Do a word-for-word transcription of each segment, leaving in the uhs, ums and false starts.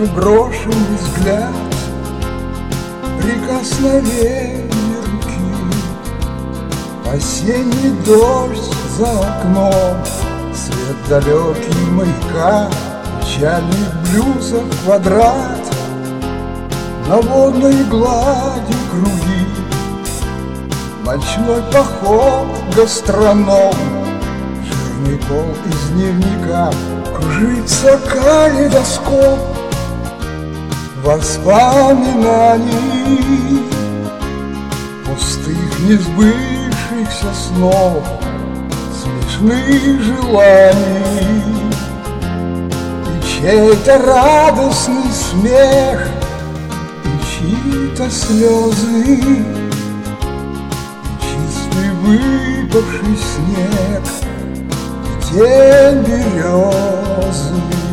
брошенный взгляд, прикосновение руки, осенний дождь за окном, свет далекий маяка, печальный блюза квадрат, на водной глади круги, ночной поход гастроном, жирный кол из дневника, кружится калейдоскоп воспоминаний, пустых несбывшихся снов, смешных желаний, и чей-то радостный смех, и чьи-то слезы, и чистый выпавший снег, и тень березы.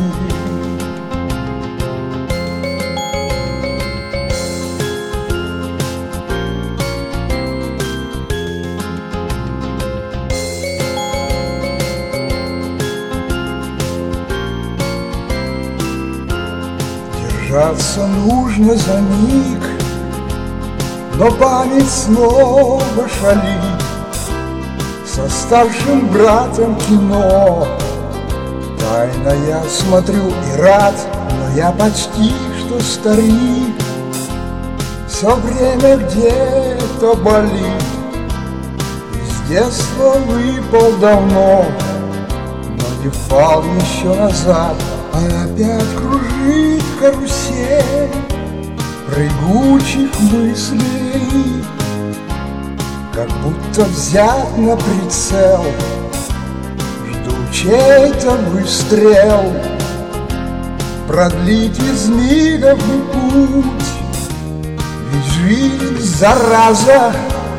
Держаться нужно за миг, но память снова шалит. Со старшим братом кино тайно я смотрю и рад, но я почти что старик. Все время где-то болит, из детства выпал давно, но не впал еще назад, а опять кружит карусель прыгучих мыслей, как будто взят на прицел, жду чей-то выстрел, продлить из мигов путь, ведь жизнь зараза,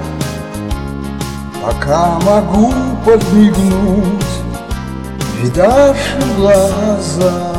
пока могу подмигнуть, видавши глаза.